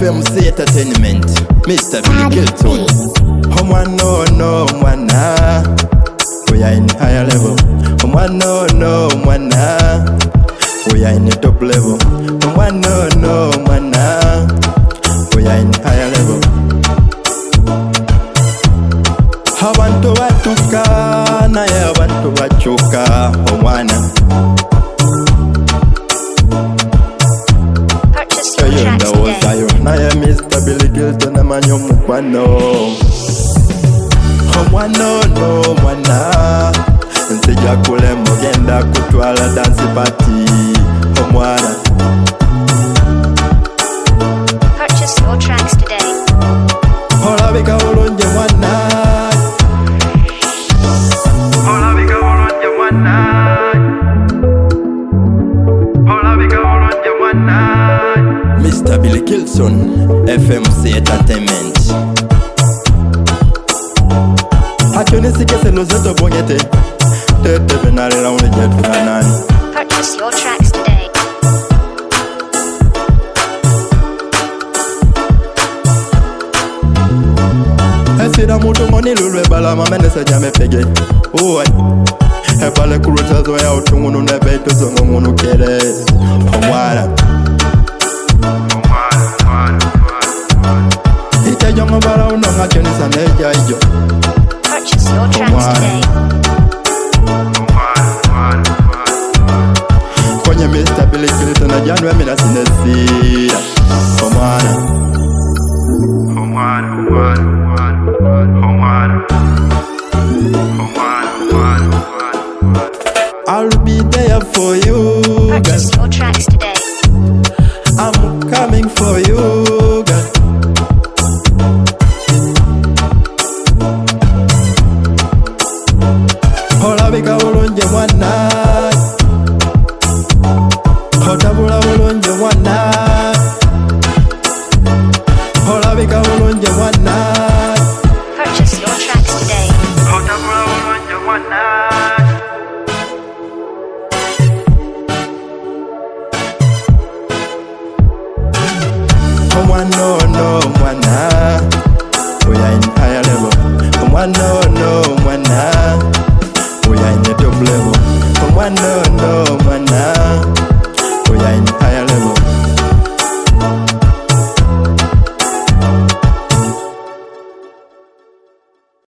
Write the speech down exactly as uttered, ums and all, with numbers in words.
F M C Entertainment, Mister Billy Kilton. Home one no no one na. We are in higher level. Home one no no one na. We are in the top level. Home one no no one na. We are in higher level. Abantu batuka na ya abantu bachuka omwana. Purchase your tracks today. Na ya Mister Billy Kilton na manyo mukwano. Omwana no mwana. Nsija kule mugenda kutwala dance party. Omwana. Purchase your tracks today. Hola bika olonje mwana. Hola bika olonje mwana. Hola bika olonje mwana. Mister Billy Kilton, F M C Entertainment. Hakuni sikese lozeto bonyete. Tete benare la unejetu kanani. Purchase your tracks today. Esida mutu moni lulwe bala mamene se jame pege. Uwe Ebale kuruta zo ya utungunu nebetu zongo munu kere. Omwana Ite jongo bala unonga kyoni sa neja ijo. Purchase your tracks today. Kwenye Mister Billy Kilton na janwe mina sinesia. Omwana Omwana Omwana I'll be there for you. Purchase your tracks today. I'm coming for you, girl. Hola bika olonje mwana. Hotabula olonje mwana. Hola bika olonje mwana. Purchase your tracks today. Hotabula olonje mwana. No, no, mwana. We are in higher level. One no, no, mwana. We are in the top level. One no, no, mwana.